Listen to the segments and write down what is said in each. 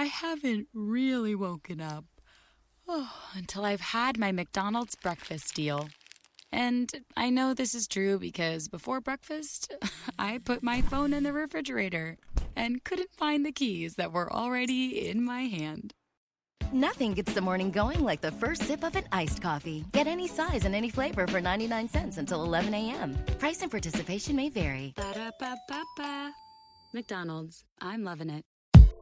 haven't really woken up until I've had my McDonald's breakfast deal. And I know this is true because before breakfast, I put my phone in the refrigerator and couldn't find the keys that were already in my hand. Nothing gets the morning going like the first sip of an iced coffee. Get any size and any flavor for 99 cents until 11 a.m. Price and participation may vary. Ba-da-ba-ba-ba. McDonald's. I'm loving it.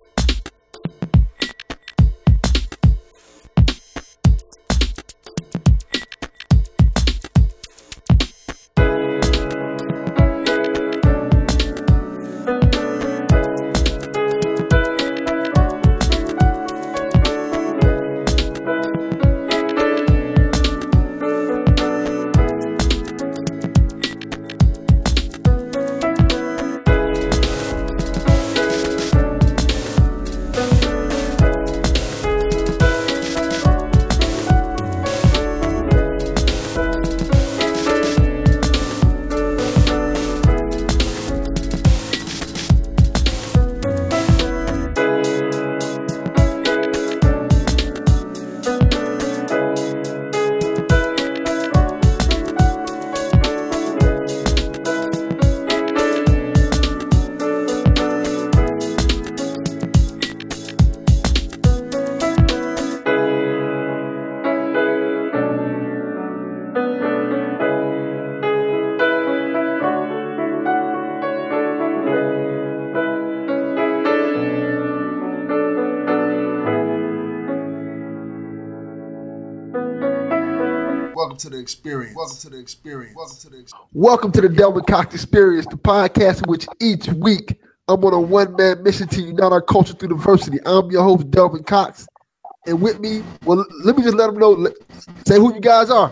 Welcome to the experience. Welcome to the experience. Welcome to the experience. Welcome to the Delvin Cox Experience, the podcast in which each week I'm on a one-man mission to unite our culture through diversity. I'm your host, Delvin Cox. And with me, well, let me just let them know, say who you guys are.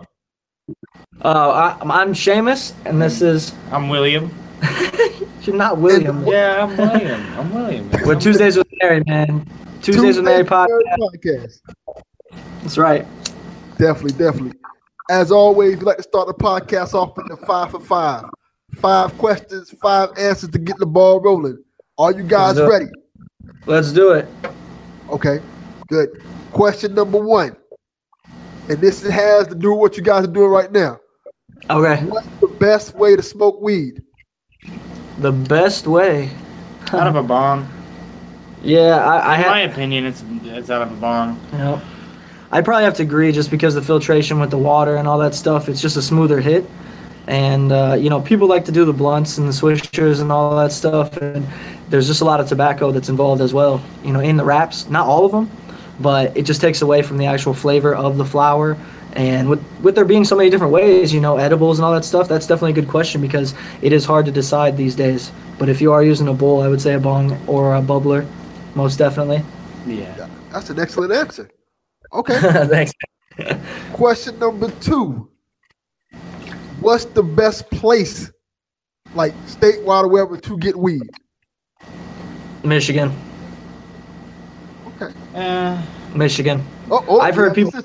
I'm Seamus, and this is... I'm William. You're not William. Yeah, I'm William. I'm William. We're Tuesdays with Mary, man. Tuesdays with Mary podcast. That's right. Definitely. As always, we like to start the podcast off with the 5 for 5. 5 questions, 5 answers to get the ball rolling. Are you guys ready? Let's do it. Okay, good. Question number 1. And this has to do with what you guys are doing right now. Okay. What's the best way to smoke weed? The best way? Out of a bong. Yeah, in my opinion, it's out of a bong. Yep. I'd probably have to agree just because the filtration with the water and all that stuff, it's just a smoother hit. And, people like to do the blunts and the swishers and all that stuff. And there's just a lot of tobacco that's involved as well, in the wraps. Not all of them, but it just takes away from the actual flavor of the flower. And with there being so many different ways, edibles and all that stuff, that's definitely a good question because it is hard to decide these days. But if you are using a bowl, I would say a bong or a bubbler, most definitely. Yeah. That's an excellent answer. Okay. Thanks. Question number 2. What's the best place, like statewide or wherever, to get weed? Michigan. Okay. Michigan. I've heard people.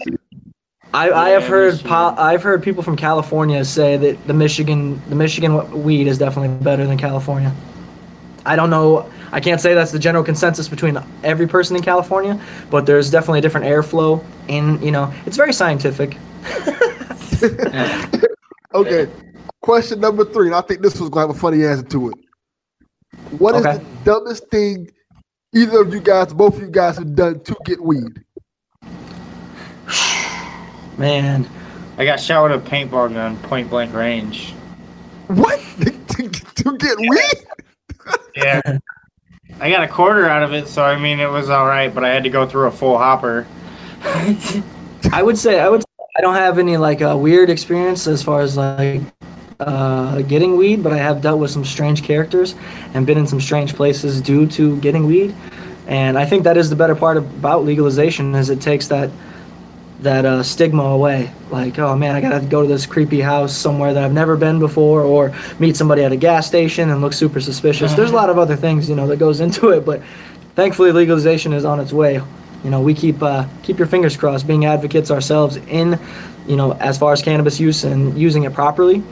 I've heard people from California say that the Michigan weed is definitely better than California. I don't know. I can't say that's the general consensus between every person in California, but there's definitely a different airflow it's very scientific. Okay. Question number 3, and I think this was going to have a funny answer to it. What is the dumbest thing either of you guys, both of you guys, have done to get weed? Man. I got shot with a paintball gun, point blank range. What? To get weed? Yeah. I got a quarter out of it, so it was all right, but I had to go through a full hopper. I would say I don't have any weird experience as far as getting weed, but I have dealt with some strange characters and been in some strange places due to getting weed. And I think that is the better part about legalization is it takes that stigma away. Like, oh man, I gotta go to this creepy house somewhere that I've never been before, or meet somebody at a gas station and look super suspicious. There's a lot of other things, that goes into it, but thankfully legalization is on its way. We keep your fingers crossed, being advocates ourselves in, as far as cannabis use and using it properly.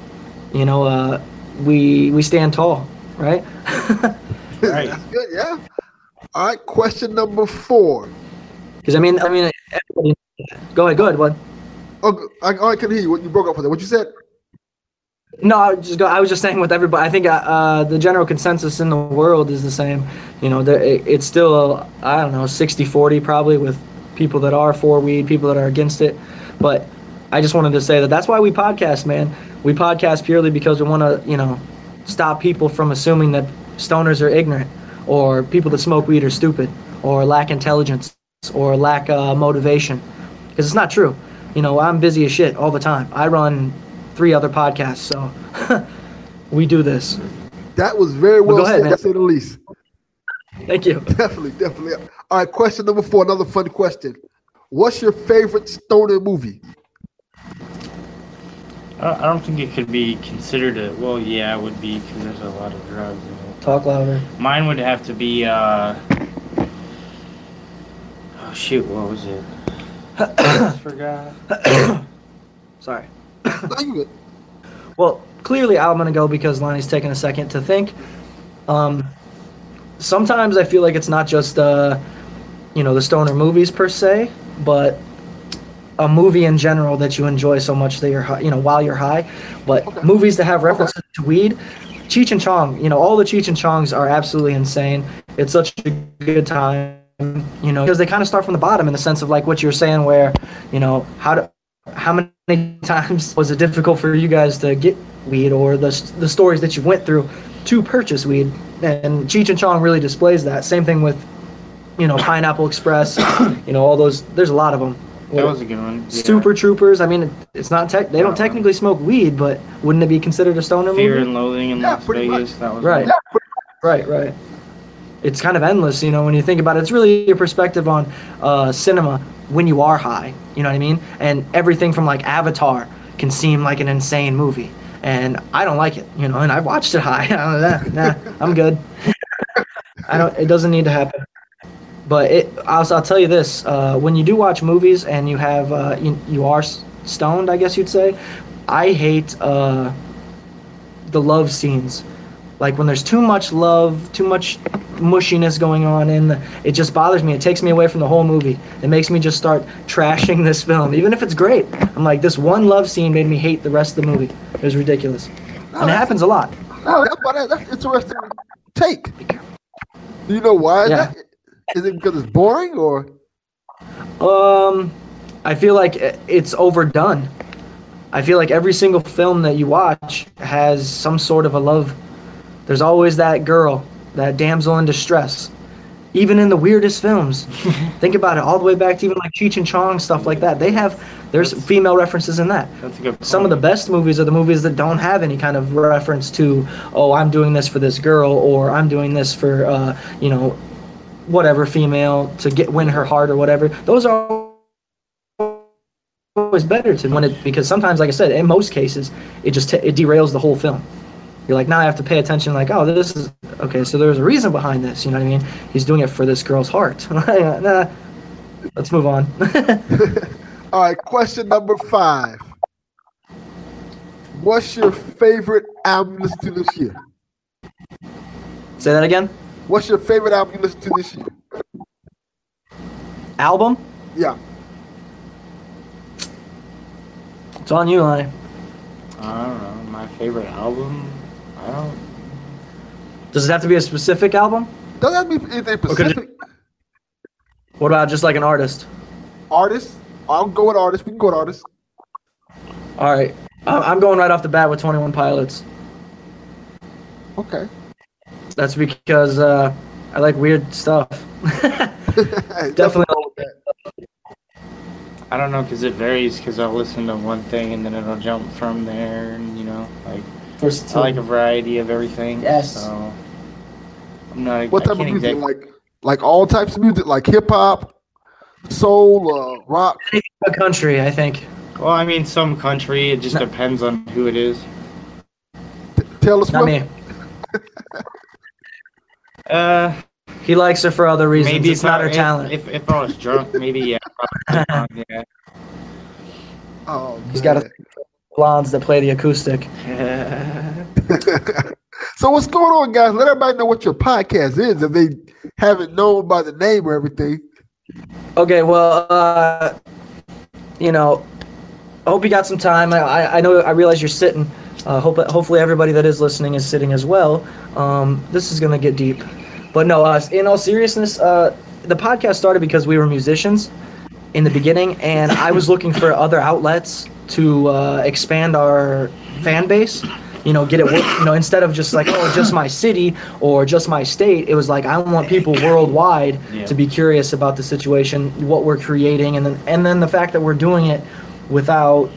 We stand tall, right? Right. That's good, yeah. All right, question number 4. Because I mean, everybody. Go ahead, bud. Oh, I can hear you. You broke up for that. What you said? No, I was just saying with everybody. I think the general consensus in the world is the same. You know, it's still I don't know 60-40 probably with people that are for weed, people that are against it. But I just wanted to say that's why we podcast, man. We podcast purely because we want to stop people from assuming that stoners are ignorant, or people that smoke weed are stupid, or lack intelligence, or lack motivation. Because it's not true. You know, I'm busy as shit all the time. I run 3 other podcasts, so we do this. That was very well ahead, said, to say the least. Thank you. Definitely. All right, question number 4, another fun question. What's your favorite stoner movie? I don't think it could be considered well, yeah, it would be because there's a lot of drugs in it. Talk louder. Mine would have to be, oh shoot, what was it? I forgot. Sorry. No, you good. Well, clearly I'm going to go because Lonnie's taking a second to think. Sometimes I feel like it's not just, the stoner movies per se, but a movie in general that you enjoy so much that you're high, while you're high. But movies that have references to weed, Cheech and Chong, all the Cheech and Chongs are absolutely insane. It's such a good time. Because they kind of start from the bottom in the sense of like what you're saying, where, how many times was it difficult for you guys to get weed, or the stories that you went through to purchase weed, and Cheech and Chong really displays that. Same thing with, Pineapple Express, all those. There's a lot of them. That was a good one. Yeah. Super Troopers. I mean, it's not they don't technically smoke weed, but wouldn't it be considered a stoner movie? Fear and Loathing in Las Vegas. Much. That was right. Right. It's kind of endless, when you think about it. It's really your perspective on cinema when you are high, you know what I mean? And everything from like Avatar can seem like an insane movie, and I don't like it, and I watched it high. Nah, I'm good. It doesn't need to happen. But I'll tell you this: when you do watch movies and you have you are stoned, I guess you'd say, I hate the love scenes. Like when there's too much love, too much mushiness going on it just bothers me. It takes me away from the whole movie. It makes me just start trashing this film, even if it's great. I'm like, this one love scene made me hate the rest of the movie. It was ridiculous. And it happens a lot. No, that's interesting take. Do you know why? Yeah. Is it because it's boring, or? I feel like it's overdone. I feel like every single film that you watch has some sort of a love. There's always that girl, that damsel in distress. Even in the weirdest films. Think about it, all the way back to even like Cheech and Chong, stuff like that. There's female references in that. That's a good point. Some of the best movies are the movies that don't have any kind of reference to, oh, I'm doing this for this girl, or I'm doing this for, whatever female to win her heart or whatever. Those are always better because sometimes, like I said, in most cases, it just it derails the whole film. You're like, now I have to pay attention, like, oh, this is, okay, so there's a reason behind this, you know what I mean? He's doing it for this girl's heart. Nah, let's move on. All right, question number 5. What's your favorite album you listen to this year? Say that again? What's your favorite album you listen to this year? Album? Yeah. It's on you, Lonnie. I don't know. My favorite album? I don't. Does it have to be a specific album? Doesn't have to be anything specific. What about just like an artist? Artist? I'll go with artist. We can go with artist. All right. I'm going right off the bat with 21 Pilots. Okay. That's because I like weird stuff. Definitely. I don't know, because it varies, because I'll listen to one thing and then it'll jump from there, and I like a variety of everything. Yes. So I'm not. What type of music? Like all types of music, like hip hop, soul, rock. Country, I think. Well, I mean, some country. It just depends on who it is. Taylor Swift. Not me. He likes her for other reasons. Maybe it's not her talent. If I was drunk, maybe yeah. Yeah. Oh, He's got a blondes that play the acoustic. So what's going on, guys? Let everybody know what your podcast is if they haven't known by the name or everything. Okay, well, you know, I hope you got some time. I know, I realize you're sitting. Hopefully everybody that is listening is sitting as well. This is going to get deep. But no, in all seriousness, the podcast started because we were musicians in the beginning, and I was looking for other outlets to expand our fan base. You know, get it, you know, instead of just like, oh, just my city or just my state, it was like, I want people worldwide to be curious about the situation, what we're creating, and then the fact that we're doing it without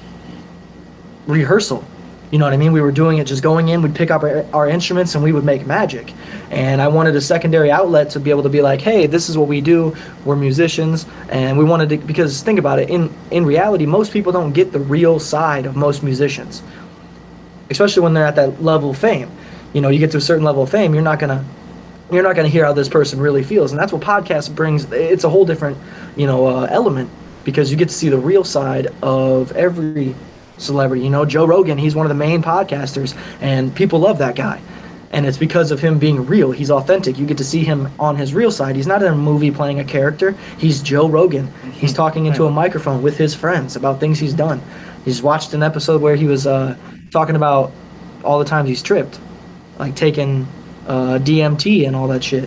rehearsal. You know what I mean? We were doing it just going in, we'd pick up our instruments and we would make magic. And I wanted a secondary outlet to be able to be like, hey, this is what we do. We're musicians. And we wanted to, because think about it, in reality, most people don't get the real side of most musicians, especially when they're at that level of fame. You know, you get to a certain level of fame, you're not gonna hear how this person really feels. And that's what podcast brings. It's a whole different, you know, element, because you get to see the real side of every celebrity. You know, Joe Rogan, he's one of the main podcasters, and people love that guy. And it's because of him being real. He's authentic. You get to see him on his real side. He's not in a movie playing a character. He's Joe Rogan. He's talking into a microphone with his friends about things he's done. He's watched an episode where he was talking about all the times he's tripped, like taking DMT and all that shit.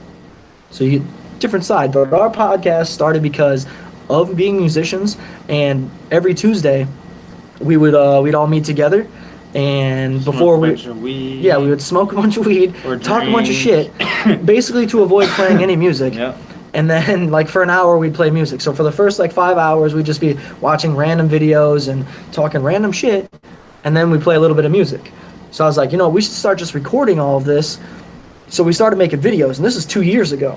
So different side. But our podcast started because of being musicians, and every Tuesday we would we'd all meet together, and before we would smoke a bunch of weed, talk a bunch of shit, basically to avoid playing any music. Yeah. And then, like, for an hour, we'd play music. So for the first, 5 hours, we'd just be watching random videos and talking random shit, and then we'd play a little bit of music. So I was like, you know, we should start just recording all of this. So we started making videos, and this is 2 years ago.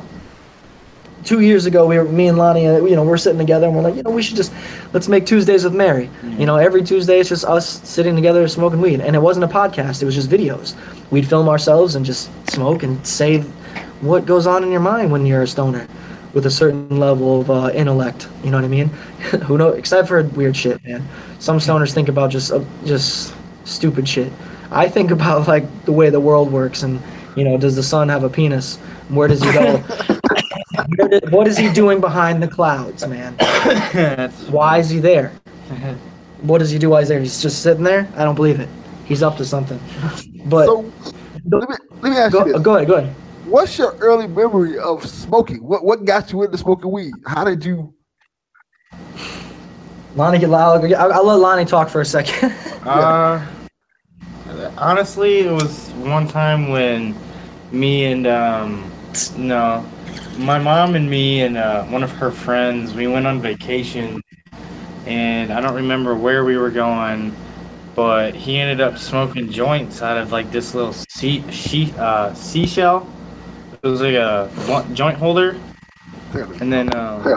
2 years ago, me and Lonnie, you know, we're sitting together, and we're like, you know, we should let's make Tuesdays with Mary. Mm-hmm. You know, every Tuesday, it's just us sitting together smoking weed. And it wasn't a podcast, it was just videos. We'd film ourselves and just smoke and say what goes on in your mind when you're a stoner with a certain level of intellect. You know what I mean? Who knows? Except for weird shit, man. Some stoners think about just stupid shit. I think about, the way the world works, and, you know, does the sun have a penis? Where does he go? What is he doing behind the clouds, man? Why is he there? What does he do while he's there? He's just sitting there? I don't believe it. He's up to something. But so, let me ask you this. Go ahead. What's your early memory of smoking? What got you into smoking weed? How did you? Lonnie, get loud. I'll let Lonnie talk for a second. Honestly, it was one time when me and my mom and me and one of her friends, we went on vacation, and I don't remember where we were going, but he ended up smoking joints out of this little seashell. It was like a joint holder, and then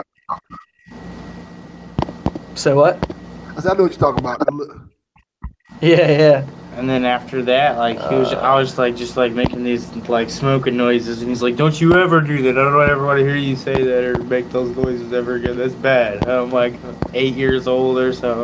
so what? I know what you're talking about. Yeah. And then after that, I was just making these smoking noises, and he's like, "Don't you ever do that? I don't ever want to hear you say that or make those noises ever again. That's bad." And I'm 8 years old or so.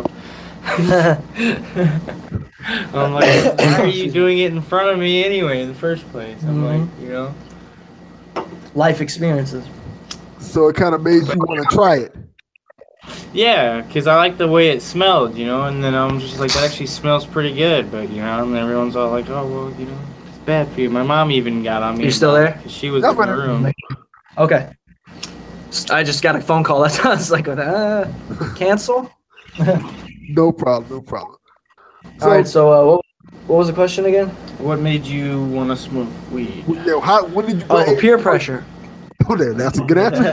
I'm like, "Why are you doing it in front of me anyway in the first place?" I'm you know, life experiences. So it kind of made you want to try it. Yeah, because I like the way it smelled, you know, and then I'm just that actually smells pretty good, but, you know, and everyone's all like, oh, well, you know, it's bad for you. My mom even got on me. You're still there? She was in the room. Okay. I just got a phone call. That sounds like, cancel? No problem. So, all right, so what was the question again? What made you want to smoke weed? When did you? Peer pressure. Oh, that's a good answer.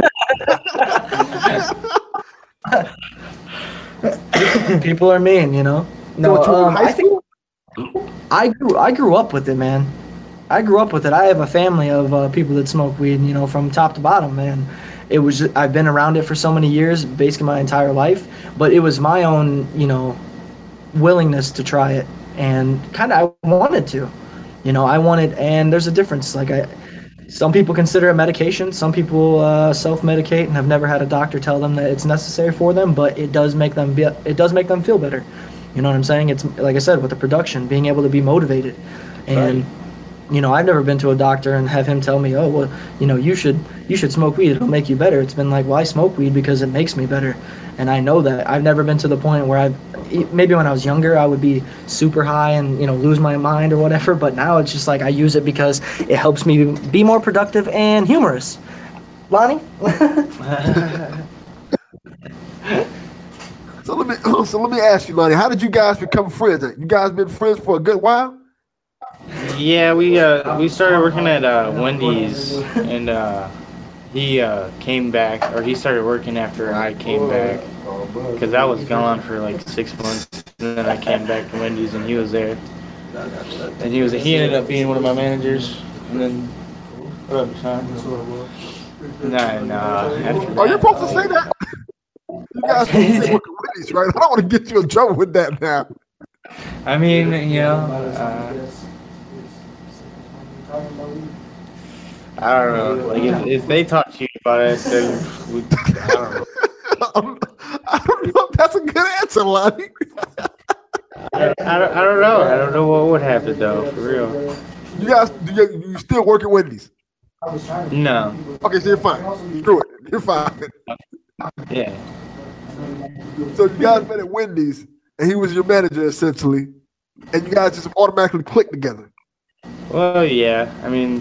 People are mean, you know. No, I think I grew up with it, man. I grew up with it. I have a family of people that smoke weed, you know, from top to bottom, man. I've been around it for so many years, basically my entire life. But it was my own, you know, willingness to try it, and kind of I wanted to, you know, and there's a difference. Some people consider it medication. Some people self-medicate and have never had a doctor tell them that it's necessary for them, but it does make them feel better. You know what I'm saying? It's like I said, with the production, being able to be motivated. And, I've never been to a doctor and have him tell me, oh, well, you should smoke weed. It'll make you better. It's been like, well, I smoke weed because it makes me better. And I know that. I've never been to the point where maybe when I was younger, I would be super high and, lose my mind or whatever. But now it's just like I use it because it helps me be more productive and humorous. Lonnie? So let me ask you, Lonnie, how did you guys become friends? You guys been friends for a good while? Yeah, we started working at Wendy's, and he came back, or he started working after I came back, because I was gone for like 6 months, and then I came back to Wendy's, and he was there, and he ended up being one of my managers, and then what up, Sean? Nah. Are you supposed to say that? You guys supposed to say working Wendy's, right? I don't want to get you in trouble with that now. I mean, I don't know. Like if they talk to you about it, then I don't know. I don't know if that's a good answer, Lonnie. I don't know. I don't know what would happen though, for real. You guys, you still work at Wendy's? No. Okay, so you're fine. Screw it. You're fine. Yeah. So you guys met at Wendy's, and he was your manager essentially, and you guys just automatically clicked together. Well, yeah. I mean,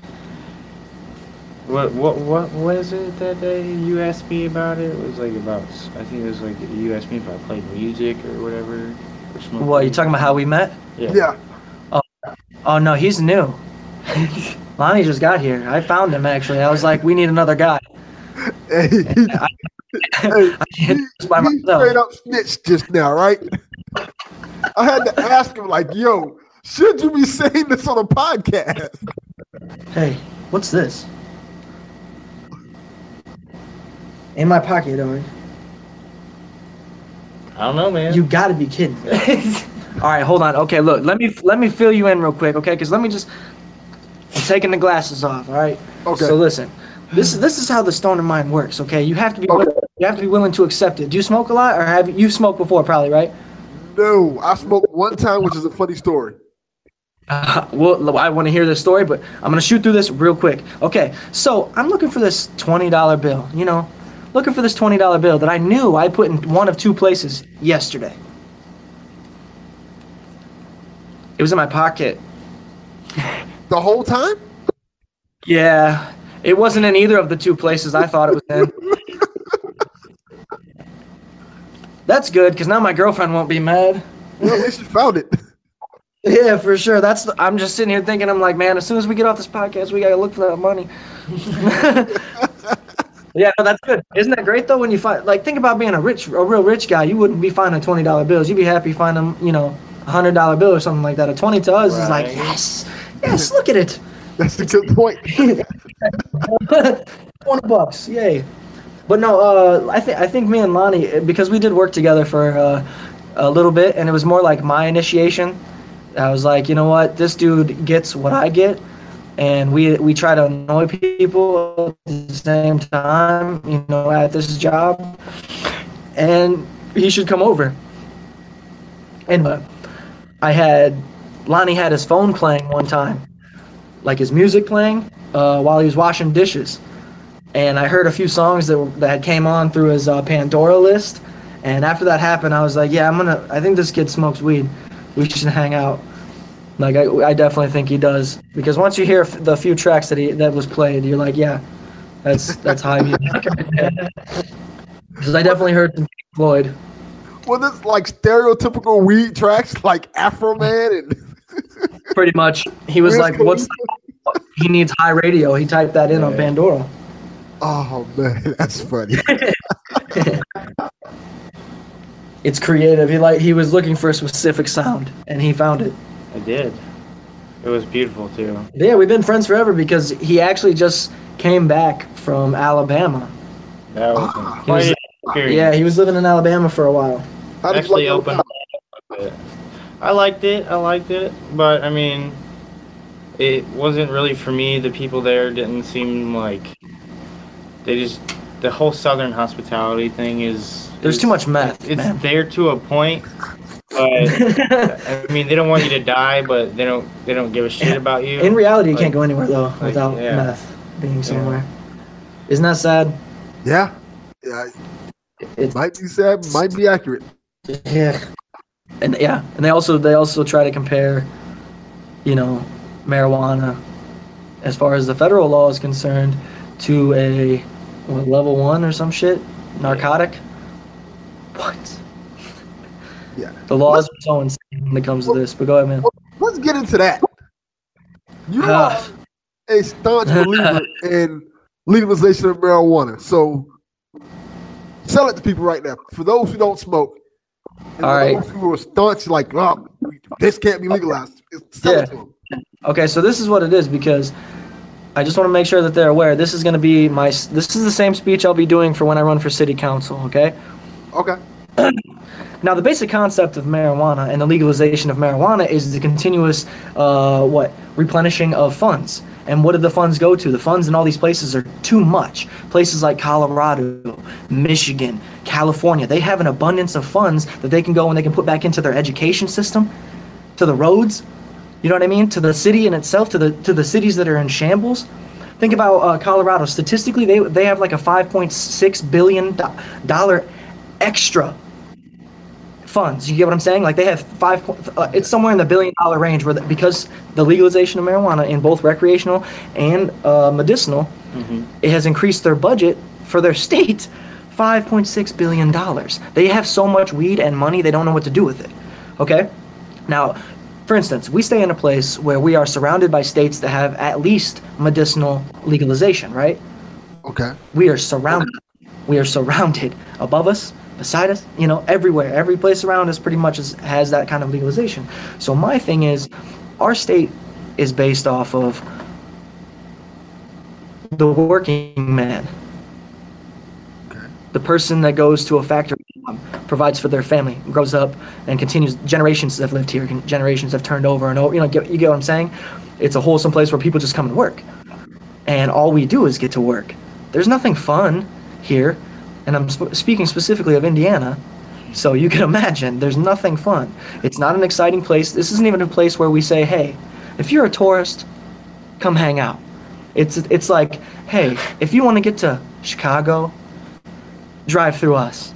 what was it that day you asked me about it? It was like about, I think it was like you asked me if I played music or whatever. What, you talking about how we met? Yeah. Oh no, he's new. Lonnie just got here. I found him actually. I was like, we need another guy. Hey, he straight up snitched just now, right? I had to ask him, like, yo, should you be saying this on a podcast? Hey, what's this? In my pocket, dog. I don't know, man. You gotta be kidding. All right, hold on. Okay, look, let me fill you in real quick, okay? Because I'm taking the glasses off, all right? Okay. So listen, this is how the stoner mind works, okay? You have to be willing to accept it. Do you smoke a lot, or have you smoked before? Probably, right? No, I smoked one time, which is a funny story. Well, I want to hear this story, but I'm gonna shoot through this real quick. Okay, so I'm looking for this $20 bill. Looking for this $20 bill that I knew I put in one of two places yesterday. It was in my pocket. The whole time? Yeah, it wasn't in either of the two places I thought it was in. That's good, because now my girlfriend won't be mad. Well, at least you found it. Yeah, for sure. I'm just sitting here thinking, I'm like, man, as soon as we get off this podcast, we got to look for that money. Yeah, no, that's good. Isn't that great, though, when you find, like, think about being a real rich guy. You wouldn't be finding $20 bills. You'd be happy finding, a $100 bill or something like that. A 20 to us is like, yes, look at it. That's a good point. $20, yay. But no, I think me and Lonnie, because we did work together for a little bit, and it was more like my initiation. I was like, you know what, this dude gets what I get, and we try to annoy people at the same time, at this job, and he should come over. And Lonnie had his phone playing one time, like his music playing, while he was washing dishes. And I heard a few songs that came on through his Pandora list. And after that happened, I was like, yeah, I think this kid smokes weed. We should hang out. Like, I definitely think he does. Because once you hear the few tracks that was played, you're like, yeah, that's high music. Because I definitely heard some Pink Floyd. Well, this like stereotypical weed tracks, like Afro Man and... Pretty much. He was like, he needs high radio. He typed that in on Pandora. Oh, man, that's funny. It's creative. He was looking for a specific sound, and he found it. I did. It was beautiful, too. Yeah, we've been friends forever because he actually just came back from Alabama. That was quite an experience. Yeah, he was living in Alabama for a while. Actually opened up a bit. I liked it, but, I mean, it wasn't really for me. The people there didn't seem like... the whole Southern hospitality thing is... There's too much meth, It's man. there to a point, but I mean, they don't want you to die, but they don't give a shit about you. In reality, you can't go anywhere though without yeah. meth being somewhere. Isn't that sad? Yeah. It might be sad, might be accurate. Yeah. And they also try to compare, marijuana, as far as the federal law is concerned, to a level 1 or some shit narcotic. What? Yeah. The laws are so insane when it comes to this. But go ahead, man. Let's get into that. You are a staunch believer in legalization of marijuana. So sell it to people right now. For those who don't smoke, and all right, those who are staunch, like, oh, this can't be legalized. Sell it to them. Okay, so this is what it is, because I just want to make sure that they're aware. This is going to be this is the same speech I'll be doing for when I run for city council, okay? Okay. Now, the basic concept of marijuana and the legalization of marijuana is the continuous, replenishing of funds. And what do the funds go to? The funds in all these places are too much. Places like Colorado, Michigan, California, they have an abundance of funds that they can go and they can put back into their education system, to the roads, you know what I mean? To the city in itself, to the cities that are in shambles. Think about Colorado. Statistically, they have like a $5.6 billion extra funds. You get what I'm saying? Like they have it's somewhere in the $1 billion range, because the legalization of marijuana in both recreational and medicinal, it has increased their budget for their state $5.6 billion. They have so much weed and money, they don't know what to do with it. Okay? Now, for instance, we stay in a place where we are surrounded by states that have at least medicinal legalization, right? Okay. We are surrounded. Above us, beside us, everywhere. Every place around us pretty much has that kind of legalization. So my thing is, our state is based off of the working man. Okay. The person that goes to a factory, provides for their family, grows up, and continues. Generations have lived here. Generations have turned over and over. You get what I'm saying? It's a wholesome place where people just come and work. And all we do is get to work. There's nothing fun here. And I'm speaking specifically of Indiana, so you can imagine there's nothing fun. It's not an exciting place. This isn't even a place where we say, hey, if you're a tourist, come hang out. It's like, hey, if you want to get to Chicago, drive through us.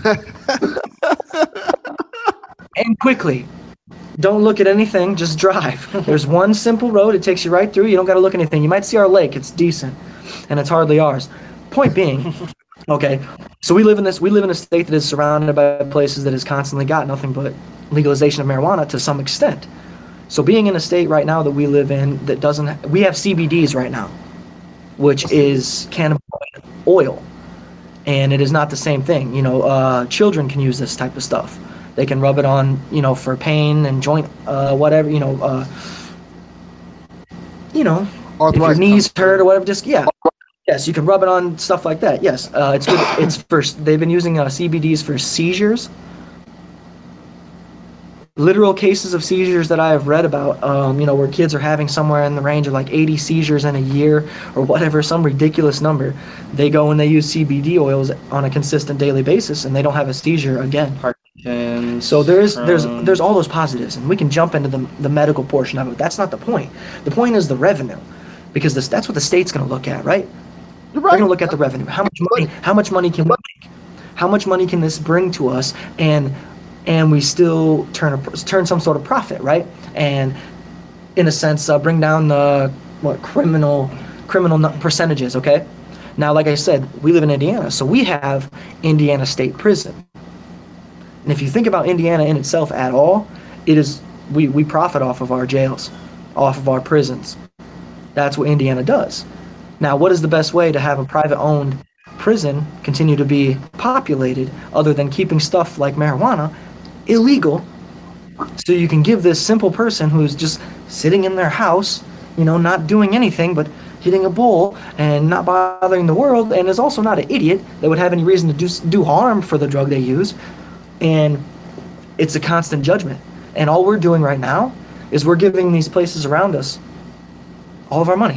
And quickly. Don't look at anything, just drive. There's one simple road, it takes you right through. You don't got to look at anything. You might see our lake, it's decent, and it's hardly ours. Point being, okay, so we live in a state that is surrounded by places that has constantly got nothing but legalization of marijuana to some extent. So being in a state right now that we live in that we have CBDs right now, which is cannabis oil, and it is not the same thing. Children can use this type of stuff. They can rub it on, for pain and joint, whatever, if your knees hurt or whatever, yes, you can rub it on stuff like that. Yes, they've been using CBDs for seizures. Literal cases of seizures that I have read about, where kids are having somewhere in the range of like 80 seizures in a year or whatever, some ridiculous number. They go and they use CBD oils on a consistent daily basis, and they don't have a seizure again. So there's all those positives, and we can jump into the medical portion of it. That's not the point. The point is the revenue, because that's what the state's going to look at, right? You're right. They're going to look at the revenue. How much money can we make? How much money can this bring to us? And we still turn some sort of profit, right? And in a sense, bring down the criminal percentages. Okay. Now, like I said, we live in Indiana, so we have Indiana State Prison. And if you think about Indiana in itself at all, it is we profit off of our jails, off of our prisons. That's what Indiana does. Now, what is the best way to have a private-owned prison continue to be populated other than keeping stuff like marijuana illegal, so you can give this simple person who's just sitting in their house, not doing anything but hitting a bowl and not bothering the world, and is also not an idiot that would have any reason to do harm for the drug they use. And it's a constant judgment. And all we're doing right now is we're giving these places around us all of our money.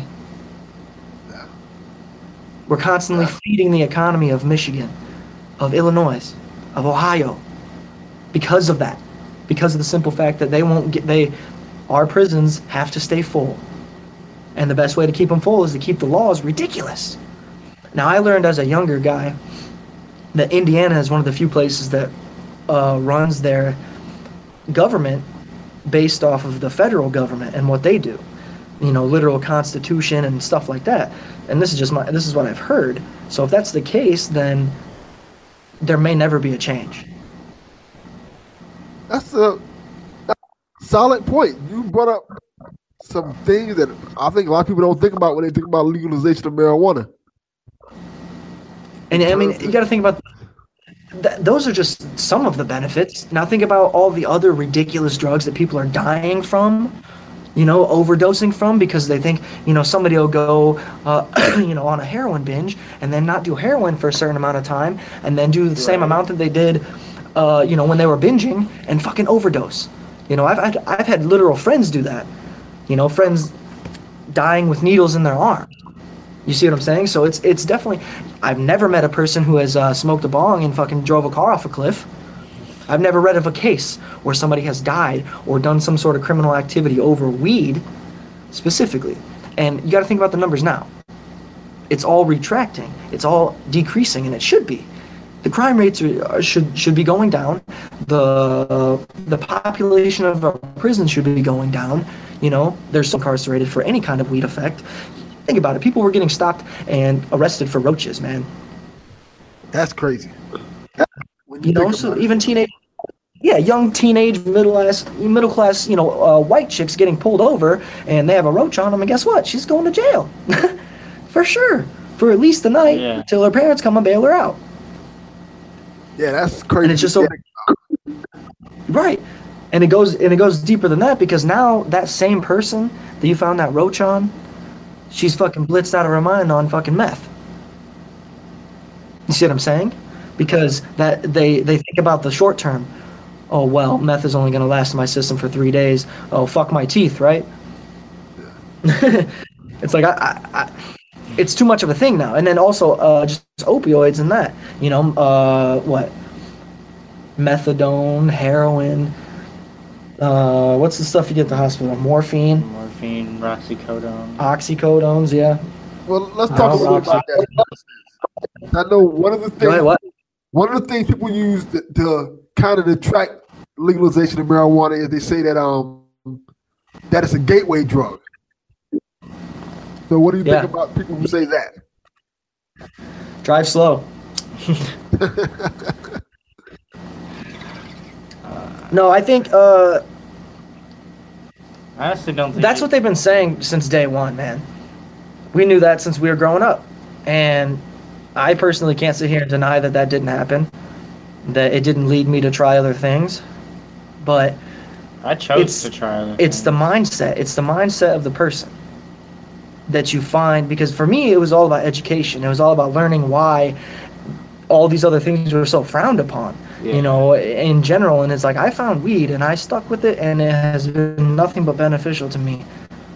We're constantly feeding the economy of Michigan, of Illinois, of Ohio, because of that. because of the simple fact that our prisons have to stay full. And the best way to keep them full is to keep the laws ridiculous. Now, I learned as a younger guy that Indiana is one of the few places that runs their government based off of the federal government and what they do. Literal constitution and stuff like that. And this is what I've heard. So if that's the case, then there may never be a change. That's a solid point. You brought up some things that I think a lot of people don't think about when they think about legalization of marijuana. And I mean, you got to think about those are just some of the benefits. Now think about all the other ridiculous drugs that people are dying from, overdosing from, because they think, somebody will go, on a heroin binge and then not do heroin for a certain amount of time and then do the same amount that they did, when they were binging and fucking overdose. I've had literal friends do that. Friends dying with needles in their arm. You see what I'm saying? So it's definitely. I've never met a person who has smoked a bong and fucking drove a car off a cliff. I've never read of a case where somebody has died or done some sort of criminal activity over weed, specifically. And you got to think about the numbers now. It's all retracting. It's all decreasing, and it should be. The crime rates should be going down. The population of our prisons should be going down. There's some incarcerated for any kind of weed effect. Think about it. People were getting stopped and arrested for roaches, man. That's crazy. So even young teenage middle class, white chicks getting pulled over and they have a roach on them, and guess what? She's going to jail, for sure, for at least the night until her parents come and bail her out. Yeah, that's crazy. And it's just so right, and it goes deeper than that, because now that same person that you found that roach on, she's fucking blitzed out of her mind on fucking meth. You see what I'm saying? Because that they think about the short term. Oh, well, meth is only going to last in my system for 3 days. Oh, fuck my teeth, right? It's like it's too much of a thing now. And then also just opioids and that. Methadone, heroin. What's the stuff you get at the hospital? Morphine, oxycodones, yeah. Well, let's talk a little about that. I know one of the things people use to kind of detract legalization of marijuana is they say that that it's a gateway drug. So what do you think about people who say that? Drive slow. No, I think I honestly don't think that's what they've been saying since day one, man. We knew that since we were growing up. And I personally can't sit here and deny that didn't happen, that it didn't lead me to try other things. But I chose to try other things. It's the mindset. It's the mindset of the person that you find, because for me, it was all about education. It was all about learning why all these other things were so frowned upon, in general. And it's like, I found weed and I stuck with it, and it has been nothing but beneficial to me.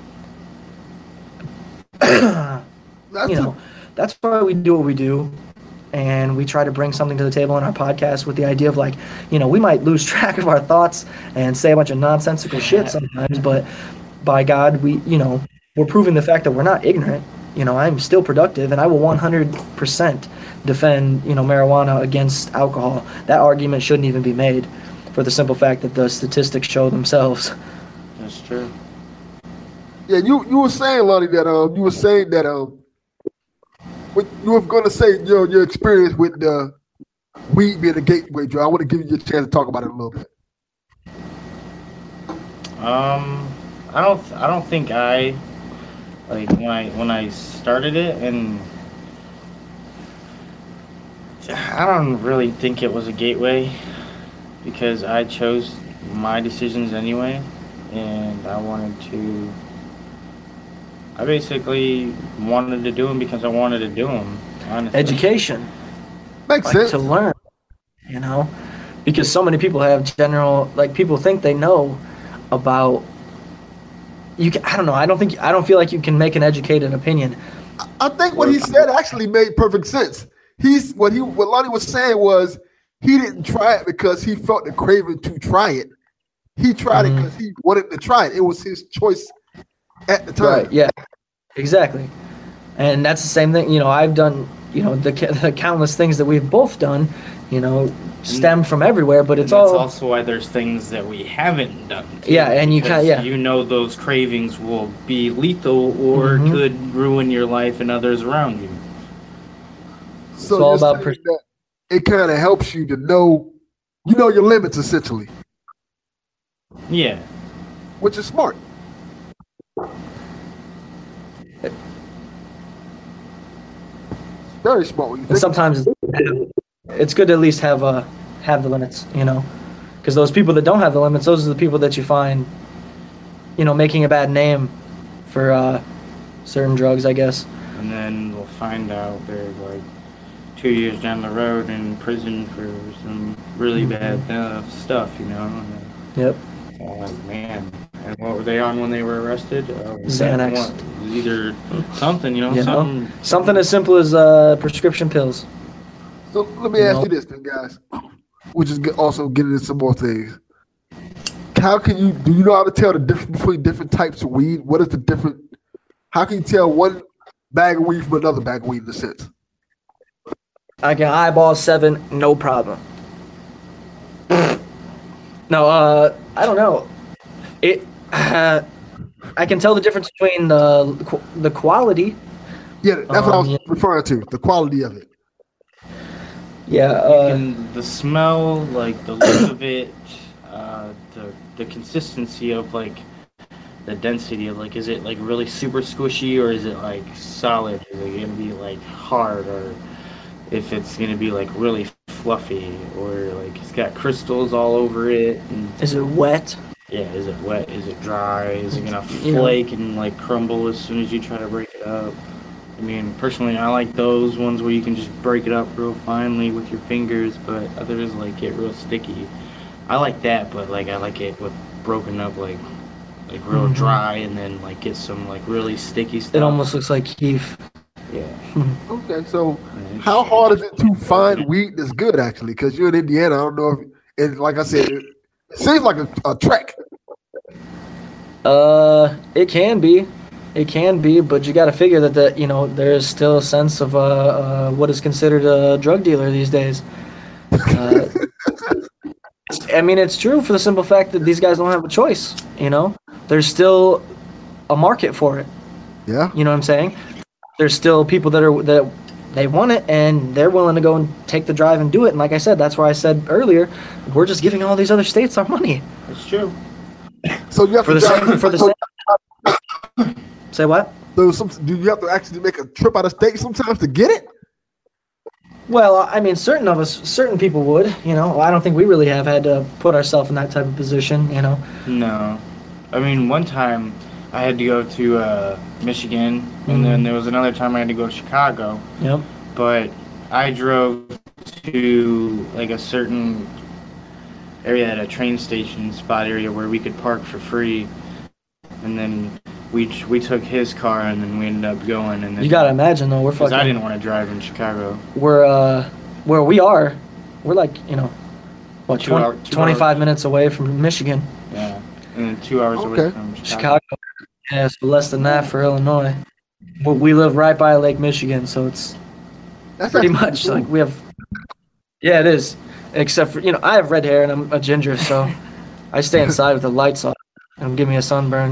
That's why we do what we do, and we try to bring something to the table in our podcast with the idea of we might lose track of our thoughts and say a bunch of nonsensical shit sometimes, but by God, we're proving the fact that we're not ignorant. I'm still productive, and I will 100% defend, marijuana against alcohol. That argument shouldn't even be made, for the simple fact that the statistics show themselves. That's true. Yeah, you were saying, Lonnie, that what you were going to say, your experience with the weed being a gateway drug. I want to give you a chance to talk about it a little bit. I don't think when I started it, and I don't really think it was a gateway, because I chose my decisions anyway, and I basically wanted to do them because I wanted to do them, honestly. Education. Makes sense. To learn, because so many people have people think they know about. I don't know. I don't feel like you can make an educated opinion. I think what he said actually made perfect sense. What Lonnie was saying was he didn't try it because he felt the craving to try it. He tried it because he wanted to try it. It was his choice at the time. Right. Yeah. Exactly. And that's the same thing. You know, I've done. You know, the countless things that we've both done. You know, stem from everywhere, but it's that's all. also why there's things that we haven't done. Too, yeah, and you can't. Yeah. You know, those cravings will be lethal or could ruin your life and others around you. So it's all about that it kind of helps you to know, your limits essentially. Yeah. Which is smart. Very smart. When you think sometimes it's good to at least have the limits, because those people that don't have the limits, those are the people that you find, making a bad name for certain drugs, I guess. And then we'll find out they're like 2 years down the road in prison for some really bad stuff, Yep. Man. And what were they on when they were arrested? Xanax. Either something, something. Something as simple as prescription pills. So let me ask you this then, guys. Which is also getting into some more things. Do you know how to tell the difference between different types of weed? What is the different, how can you tell one bag of weed from another bag of weed in a sense? I can eyeball 7, no problem. No, I don't know. I can tell the difference between the quality. Yeah, that's what I was referring to. The quality of it. Yeah. The smell, like the look of it, the consistency of like the density of like, is it like really super squishy or is it like solid? Is it gonna be like hard, or if it's gonna be like really fluffy, or like it's got crystals all over it? And is it wet? Yeah, is it wet? Is it dry? Is it gonna flake and like crumble as soon as you try to break it up? I mean, personally, I like those ones where you can just break it up real finely with your fingers, but others like get real sticky. I like that, but like I like it with broken up, like real dry, and then like get some like really sticky stuff. It almost looks like keef. Yeah. Okay, so how hard is it to find weed that's good actually? Because you're in Indiana, I don't know if it's like I said. It seems like a trek. It can be, but you got to figure that there is still a sense of what is considered a drug dealer these days. I mean, it's true for the simple fact that these guys don't have a choice. There's still a market for it. Yeah. You know what I'm saying? There's still people that they want it, and they're willing to go and take the drive and do it. And like I said, that's why I said earlier, we're just giving all these other states our money. That's true. So you have for the same. Say what? So do you have to actually make a trip out of state sometimes to get it? Well, I mean, certain people would. I don't think we really have had to put ourselves in that type of position. No, I mean, one time I had to go to Michigan, and then there was another time I had to go to Chicago. Yep. But I drove to like a certain area at a train station spot area where we could park for free, and then we took his car, and then we ended up going. And then, you gotta imagine though, we're fucking. I didn't want to drive in Chicago. We're where we are. We're like 25 minutes away from Michigan. Yeah, and then 2 hours away from Chicago. Yeah, so less than that for Illinois. We live right by Lake Michigan, so that's pretty much cool. Like we have. Yeah, it is. Except for I have red hair and I'm a ginger, so I stay inside with the lights on and give me a sunburn.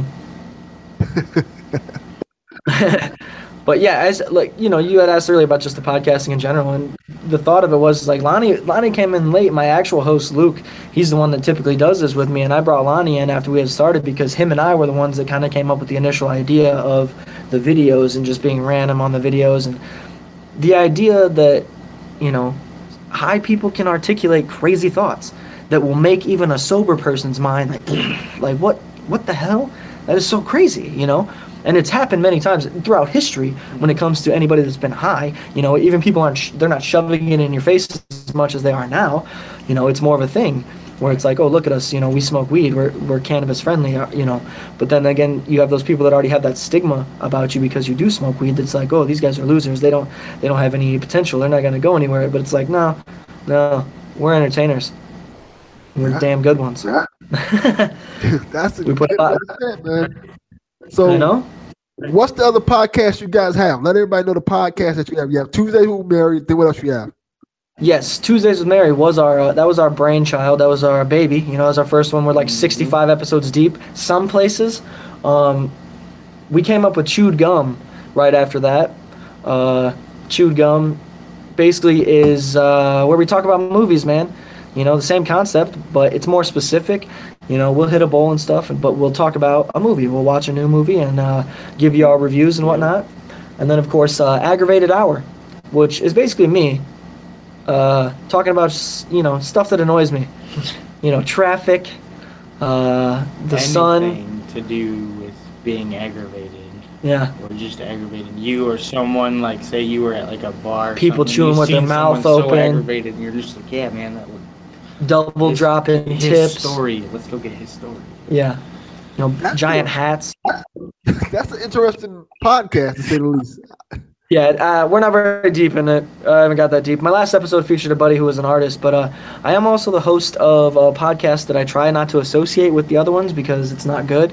But yeah, you had asked earlier about just the podcasting in general, and the thought of it was like Lonnie came in late. My actual host Luke, he's the one that typically does this with me, and I brought Lonnie in after we had started because him and I were the ones that kind of came up with the initial idea of the videos and just being random on the videos, and the idea that high people can articulate crazy thoughts that will make even a sober person's mind like what the hell? That is so crazy, And it's happened many times throughout history when it comes to anybody that's been high. Even people they're not shoving it in your face as much as they are now. It's more of a thing where it's like, oh, look at us, we smoke weed, we're cannabis friendly, But then again, you have those people that already have that stigma about you because you do smoke weed. That's like, oh, these guys are losers. They don't have any potential. They're not going to go anywhere. But it's like, no, we're entertainers. We're damn good ones. Yeah. That's a We put good a lot- mindset, man. So, You know? what's the other podcast you guys have? Let everybody know the podcast that you have. You have Tuesdays with Mary. Then what else you have? Yes, Tuesdays with Mary was our that was our brainchild. That was our baby. You know, that was our first one. We're like 65 episodes deep. Some places, we came up with Chewed Gum right after that. Chewed Gum basically is where we talk about movies, man. You know, the same concept, but it's more specific. You know, we'll hit a bowl and stuff, but we'll talk about a movie. We'll watch a new movie and give you our reviews and whatnot. And then, of course, Aggravated Hour, which is basically me talking about, you know, stuff that annoys me. You know, traffic, the sun. Anything to do with being aggravated. Yeah. Or just aggravating you or someone, like, say you were at, like, a bar. Or People something, chewing you've with their seen mouth someone open. So aggravated, and you're just like, yeah, man, that would. Double dropping his tips. story. Let's go get his story. Yeah. You know, That's giant cool. hats. That's an interesting podcast, to say the least. Yeah, we're not very deep in it. I haven't got that deep. My last episode featured a buddy who was an artist, but I am also the host of a podcast that I try not to associate with the other ones because it's not good.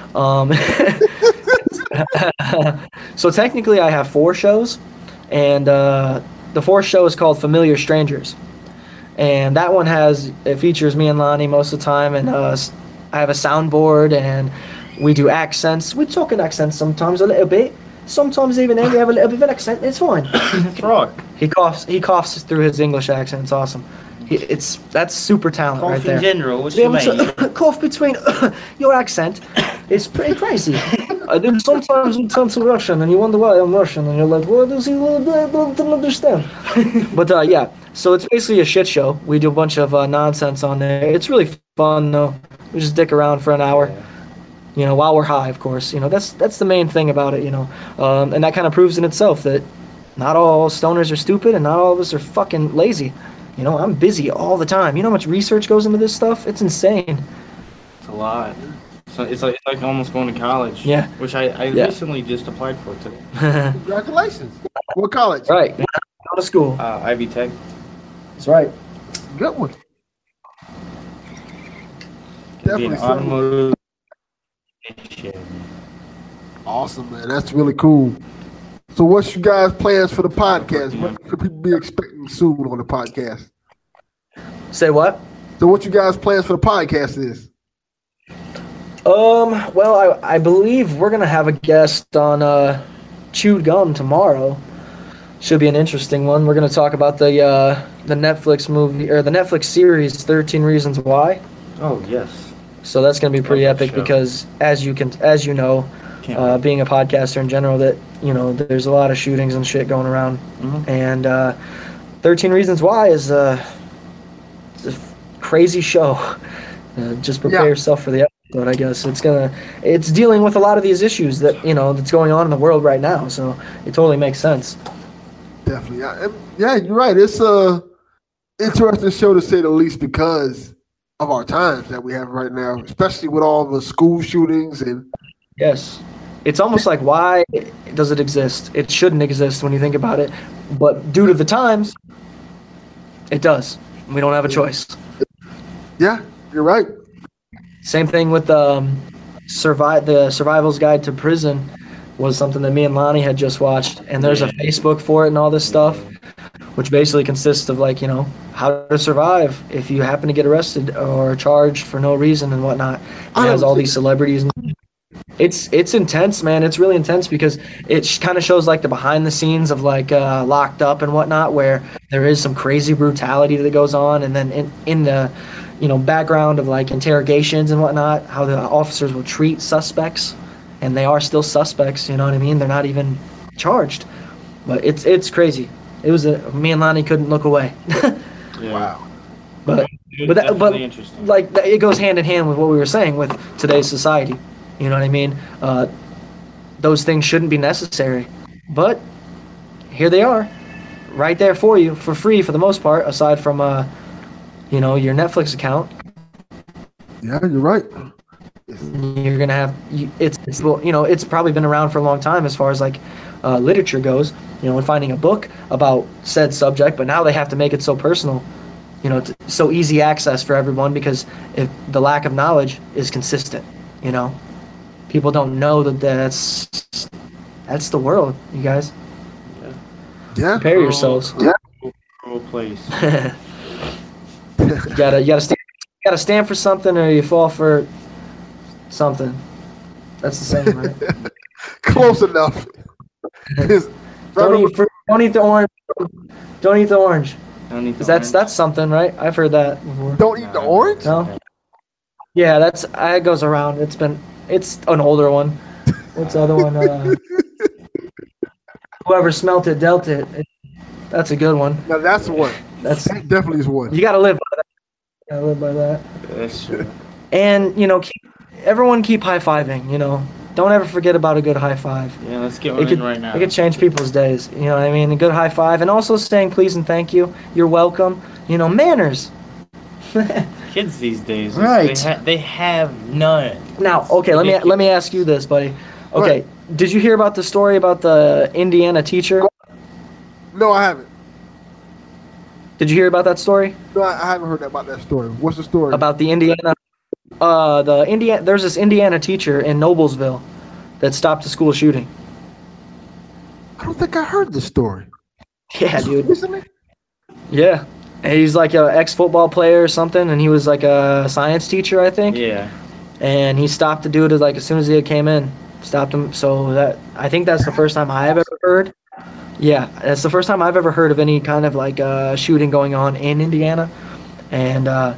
So technically I have 4 shows, and the 4th show is called Familiar Strangers. And that one it features me and Lonnie most of the time, and I have a soundboard, and we do accents. We talk in accents sometimes a little bit. Sometimes even we have a little bit of an accent. It's fine. That's right. He coughs through his English accent. It's awesome. That's super talent right Cough there. in general, what's Be your able name? to cough between your accent is pretty crazy. Then sometimes we turn to Russian and you wonder why I'm Russian and you're like, what does he don't understand? But yeah, so it's basically a shit show. We do a bunch of nonsense on there. It's really fun though. We just dick around for an hour. Yeah. You know, while we're high, of course. You know, that's the main thing about it. You know, and that kind of proves in itself that not all stoners are stupid and not all of us are fucking lazy. You know, I'm busy all the time. You know how much research goes into this stuff? It's insane. It's a lot. So it's like almost going to college. Yeah. Which I Yeah. recently just applied for today. Congratulations. What college? Right. Go to school. Ivy Tech. That's right. Good one. Being Definitely something. automotive. Awesome, man. That's really cool. So what's you guys' plans for the podcast? What should people be expecting soon on the podcast? Say what? So what you guys' plans for the podcast is? Well, I believe we're gonna have a guest on Chewed Gum tomorrow. Should be an interesting one. We're gonna talk about the Netflix movie or the Netflix series 13 Reasons Why. Oh yes. So that's gonna be pretty Love that epic show. because as you know, Can't wait. being a podcaster in general, that you know there's a lot of shootings and shit going around, Mhm. and 13 Reasons Why is it's a crazy show. Just prepare Yeah. yourself for the episode. I guess it's dealing with a lot of these issues that that's going on in the world right now. So it totally makes sense. Definitely. Yeah, you're right. It's a interesting show to say the least because of our times that we have right now, especially with all the school shootings and Yes. It's almost like, why does it exist? It shouldn't exist when you think about it. But due to the times, it does. We don't have a choice. yeah, you're right. Same thing with the Survival's Guide to Prison was something that me and Lonnie had just watched. And there's a Facebook for it and all this stuff, which basically consists of how to survive if you happen to get arrested or charged for no reason and whatnot. It has all these celebrities. It's intense, man. It's really intense because it kind of shows the behind the scenes of Locked Up and whatnot, where there is some crazy brutality that goes on, and then in the background of interrogations and whatnot, how the officers will treat suspects, and they are still suspects. You know what I mean? They're not even charged, but it's crazy. It was me and Lonnie couldn't look away. Yeah. Wow. but Definitely interesting. it goes hand in hand with what we were saying with today's society. You know what I mean? Those things shouldn't be necessary, but here they are, right there for you for free for the most part, aside from your Netflix account. Yeah, you're right. You're gonna have it's probably been around for a long time as far as literature goes. When finding a book about said subject, but now they have to make it so personal. it's so easy access for everyone because if the lack of knowledge is consistent, people don't know that's the world, you guys. Yeah. Prepare yourselves. Cruel place. You gotta stand for something, or you fall for something. That's the same, right? Close enough. Don't eat the orange. Don't eat the orange. Don't eat the 'Cause orange. that's something, right? I've heard that before. Don't eat the orange? No. Yeah, it goes around. It's an older one. What's the other one? Whoever smelt it dealt it. That's a good one. Now that's one. That definitely is one. You gotta live by that. You gotta live by that. That's true. And everyone keep high fiving. Don't ever forget about a good high five. Yeah, let's get one in right now. It could change people's days. You know what I mean? A good high five, and also saying please and thank you. You're welcome. Manners. Kids these days, Right. they have none. Now, okay, let me ask you this, buddy. Okay, did you hear about the story about the Indiana teacher? No, I haven't. Did you hear about that story? No, I haven't heard about that story. What's the story? About the Indiana? There's this Indiana teacher in Noblesville that stopped a school shooting. I don't think I heard this story. Yeah, dude. Recently? Yeah. And he's like an ex-football player or something, and he was like a science teacher, I think. Yeah. And he stopped the dude as soon as he came in. Stopped him. So I think that's the first time I've ever heard. Yeah, that's the first time I've ever heard of any kind of shooting going on in Indiana. And as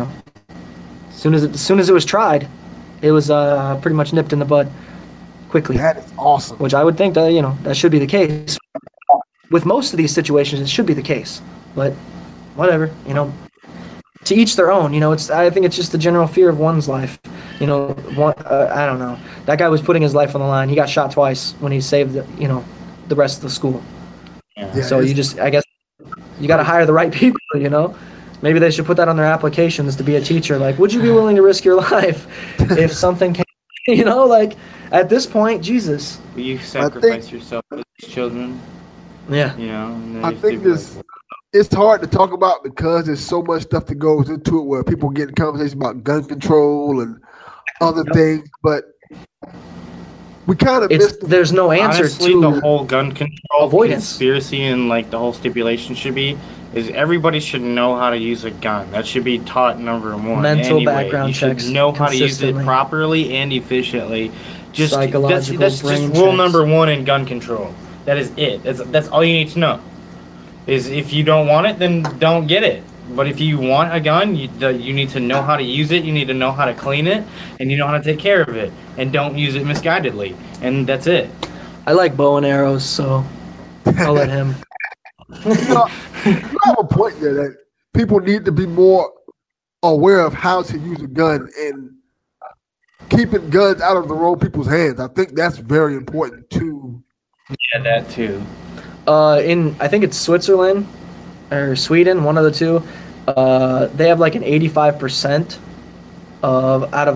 soon as it was tried, it was pretty much nipped in the bud quickly. That is awesome. Which I would think that that should be the case. With most of these situations, it should be the case. But whatever, to each their own. I think it's just the general fear of one's life. I don't know. That guy was putting his life on the line. He got shot twice when he saved the rest of the school. Yeah. So I guess you got to hire the right people. Maybe they should put that on their applications to be a teacher. Would you be willing to risk your life if something came? At this point, Jesus. Will you sacrifice yourself for these children? Yeah. And I think it's hard to talk about because there's so much stuff that goes into it where people get in conversations about gun control and other things, but we kind of there's no answer honestly, to the whole gun control avoidance. Conspiracy and the whole stipulation should be is everybody should know how to use a gun. That should be taught number one. Mental background you should checks know how to use it consistently. Properly and efficiently. Just Psychological that's brain just rule checks. number one in gun control. That is it. That's all you need to know. Is if you don't want it, then don't get it. But if you want a gun, you need to know how to use it. You need to know how to clean it, and you know how to take care of it. And don't use it misguidedly. And that's it. I like bow and arrows, so I'll let him. you have a point there that people need to be more aware of how to use a gun and keeping guns out of the wrong people's hands. I think that's very important too. Yeah, that too. I think it's Switzerland or Sweden, one of the two. They have an 85% of out of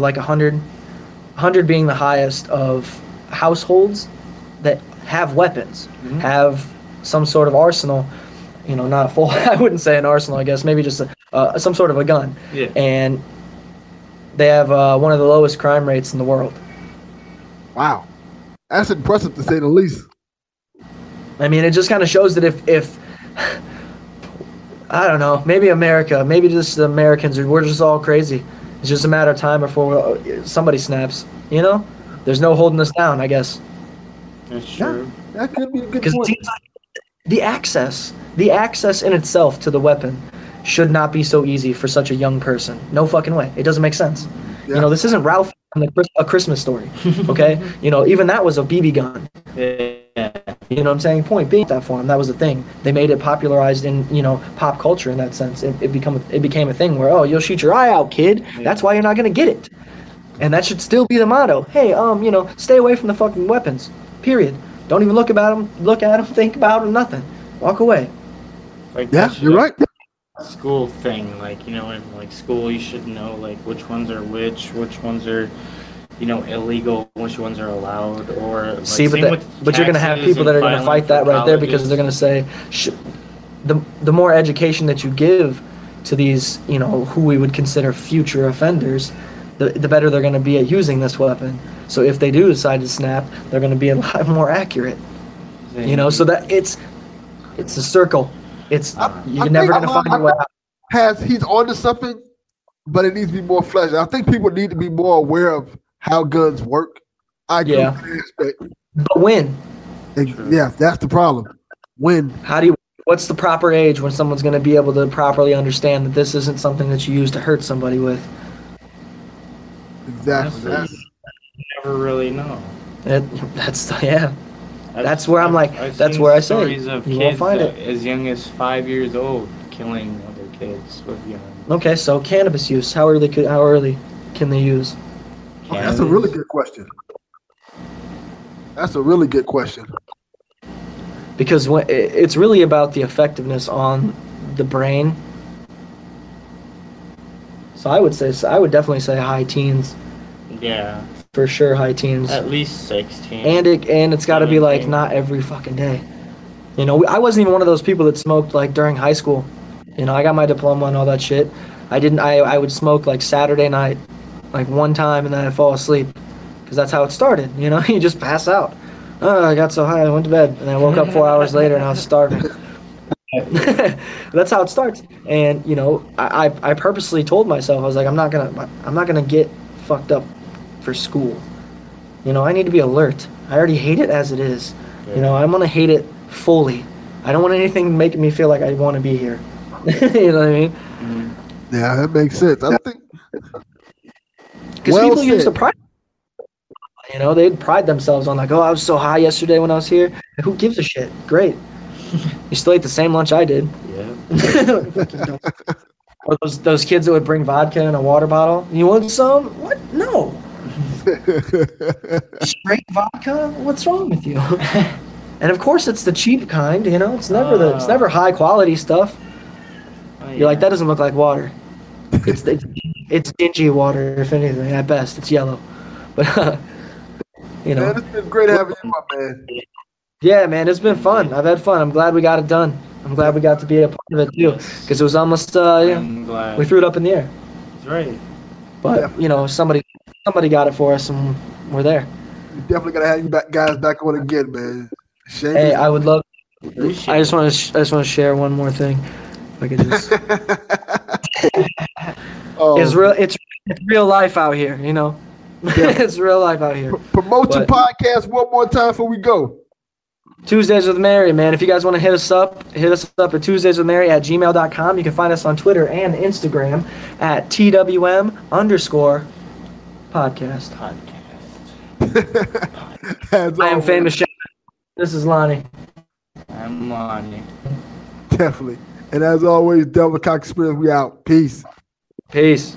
100 being the highest of households that have weapons, have some sort of arsenal. Not a full. I wouldn't say an arsenal. I guess maybe just some sort of a gun. Yeah. And they have one of the lowest crime rates in the world. Wow, that's impressive to say the least. I mean, it just kind of shows that if I don't know, maybe just the Americans, we're just all crazy. It's just a matter of time before somebody snaps. There's no holding us down, I guess. That's true. Yeah, that could be a good Because point. the access in itself to the weapon should not be so easy for such a young person. No fucking way. It doesn't make sense. Yeah. This isn't Ralph from A Christmas Story. Okay, even that was a BB gun. Yeah. You know what I'm saying? Point being, that for them, that was a thing. They made it popularized in pop culture in that sense. It became a thing where you'll shoot your eye out, kid. Yeah. That's why you're not gonna get it. And that should still be the motto. Hey, stay away from the fucking weapons. Period. Don't even look at them, think about them, nothing. Walk away. Yeah, you're right. School thing, in school you should know which ones are which ones are illegal, which ones are allowed, or See, but you're going to have people that are going to fight that right there because they're going to say the more education that you give to these, who we would consider future offenders, the better they're going to be at using this weapon. So if they do decide to snap, they're going to be a lot more accurate. So that it's a circle. You're never going to find your way out. He's onto something, but it needs to be more fleshed. I think people need to be more aware of how guns work. I agree with that aspect. But when? Yeah, that's the problem. When? What's the proper age when someone's going to be able to properly understand that this isn't something that you use to hurt somebody with? Exactly. You never really know. That's where I'm like, that's where I say, you won't find it. As young as 5 years old killing other kids with guns. Okay, so cannabis use, how early can they use? Okay, that's a really good question. Because it's really about the effectiveness on the brain. So I would definitely say high teens. Yeah. For sure, high teens. At least 16. And it's got to be like not every fucking day. I wasn't even one of those people that smoked like during high school. I got my diploma and all that shit. I would smoke like Saturday night, like one time, and then I'd fall asleep. Because that's how it started, you just pass out. Oh, I got so high, I went to bed, and then I woke up 4 hours later and I was starving. That's how it starts. And I purposely told myself, I was like, I'm not gonna get fucked up for school. I need to be alert. I already hate it as it is. I'm gonna hate it fully. I don't want anything making me feel like I want to be here. You know what I mean? Mm-hmm. Yeah, that makes sense. I think because people used to pride. They'd pride themselves on like, oh, I was so high yesterday when I was here. Like, who gives a shit? Great. You still ate the same lunch I did. Yeah. Or those kids that would bring vodka in a water bottle. You want some? What? No. Straight vodka? What's wrong with you? And of course, it's the cheap kind. It's never high quality stuff. You're like, that doesn't look like water. It's dingy water, if anything. At best, it's yellow. But Man, it's been great having you, my man. Yeah, man, it's been fun. I've had fun. I'm glad we got it done. I'm glad we got to be a part of it too, because it was almost we threw it up in the air. That's right. But somebody got it for us, and we're there. We definitely gotta have you guys back on again, man. Hey, I would love. I just want to share one more thing. If I could just. It's real life out here, Yeah. It's real life out here. Promote your podcast one more time before we go. Tuesdays with Mary, man. If you guys want to hit us up at tuesdayswithmary@gmail.com. You can find us on Twitter and Instagram at TWM_podcast. I am famous. This is Lonnie. I'm Lonnie. Definitely. And as always, Delvin Cox Experience, we out. Peace. Peace.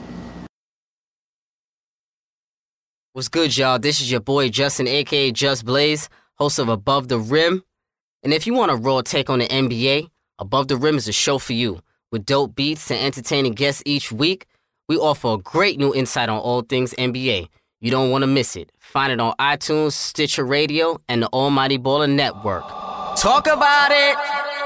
What's good, y'all? This is your boy Justin, a.k.a. Just Blaze, host of Above the Rim. And if you want a raw take on the NBA, Above the Rim is a show for you. With dope beats and entertaining guests each week, we offer a great new insight on all things NBA. You don't want to miss it. Find it on iTunes, Stitcher Radio, and the Almighty Baller Network. Talk about it!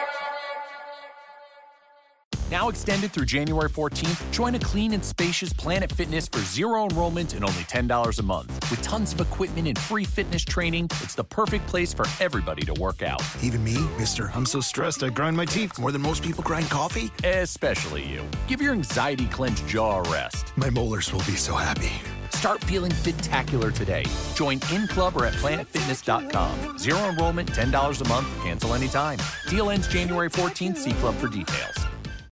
Now extended through January 14th, join a clean and spacious Planet Fitness for zero enrollment and only $10 a month. With tons of equipment and free fitness training, it's the perfect place for everybody to work out. Even me, mister. I'm so stressed I grind my teeth more than most people grind coffee. Especially you. Give your anxiety-clenched jaw a rest. My molars will be so happy. Start feeling fit-tacular today. Join in club or at planetfitness.com. Zero enrollment, $10 a month, cancel anytime. Deal ends January 14th. See club for details.